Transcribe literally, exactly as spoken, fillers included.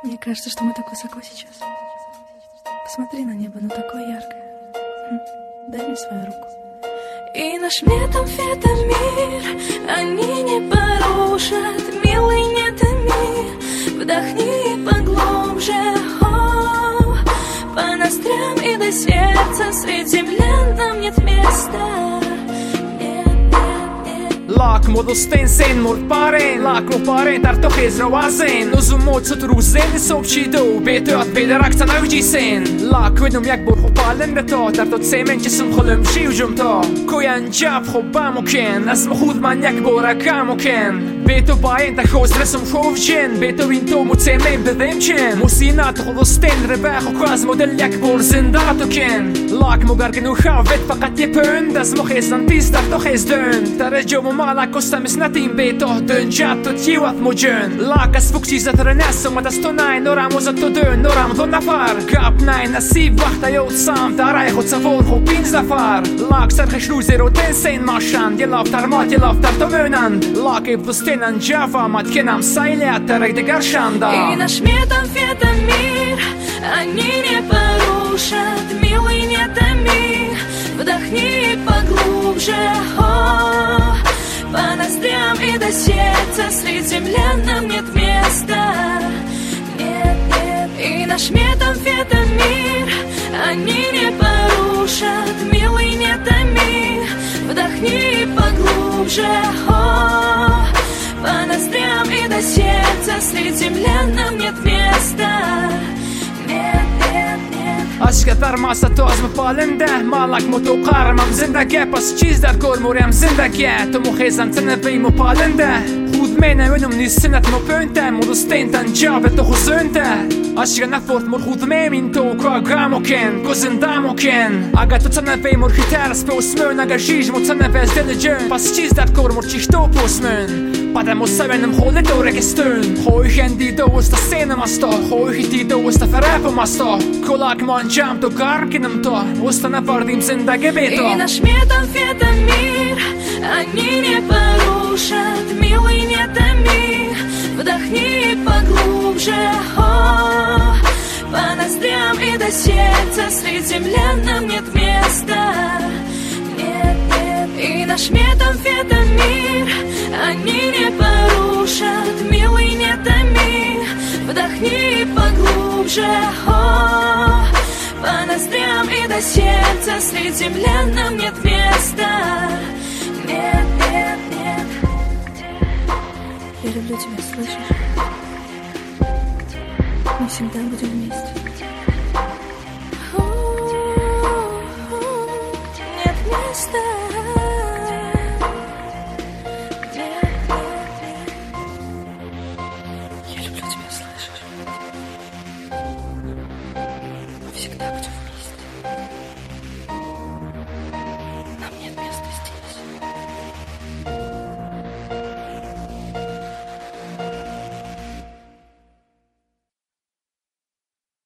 Мне кажется, что мы так высоко сейчас. Посмотри на небо, оно такое яркое. Дай мне свою руку. И наш метамфетамир они не порушат. Милый, не томи, вдохни и поглубже. О, по ноздрям и до сердца, средь землян нам нет места. Lak modostin sen mord paren Lak lo paren tar to khezra wazen Uzum mod sut ruzen sobchi do Beto at bederak ta navji sen Lak wedum jak bor khopalen beto Tar to tsemen jism kholem shi ujum to Koyan jab khobam uken As mkhud man jak borakam uken Beto bayen ta khoz resum khovjen Beto into mod tsemen bedem chen Musinat khodostin rebakh ukaz model jak bor zindat uken Lak mogargen u khavet faqat yepön Das mokhezan tis tar to khezdön Tar ejom Mala kosta misnatin beto dön jatto tjiwat mo gjön Lakas fukti za trenesso ma ta stonaj Nora mo za to dön, nora më dhon nafar Kap naj nasib vakta jo të sam Ta raj khot sa vor ho pin zafar Lak sar kheshlu zero ten sen mashan Jelaf tar mat, jelaf tar to mönan Lak e vlustenan java mat kenam sajlja Ta raj de garshanda И наш метамфетамир они не порушат. Милый, не томи, вдохни поглубже. О, по ноздрям и до сердца, средь землян нам нет места. Нет, нет. И наш метамфетамир они не порушат. Милый, не томи, вдохни поглубже. О, по ноздрям и до сердца, средь землян нам нет места. Нет, нет, нет. Ashka tar masa toz më palende Malak mu të ukarë ma më zindage Pas qiz dar kur mure më zindage Të mu khezan të në vej më palende Hud mene önüm një sinat më pënte Mu du stenta në gjave të huzënte Ashka në fort mur hud me min të u ka ga mu ken Ko zinda mu ken Aga të të në vej mur hiterës pe usmën Aga zhizh mu të në vez dhe në gjën Pas qiz dar kur mur qishto po usmën Pade mu seven në mhollet do registën Hoj hendi do us të senë mas to Hoj hiti do us të ferepo mas to Kolak ma në gjam të garkin më to Us të në fardim zindage beto И наш метамфетамир они не порушат. Милый, не томи, вдохни поглубже. О, по ноздрям и до сердца, средь землян нам нет места. Нет, нет. И наш метамфетамир они не порушат. Милый, не томи, вдохни поглубже. О, по ноздрям и до сердца, средь землян нам нет места. Нет, нет, нет. Я люблю тебя, слышишь? Мы всегда будем вместе.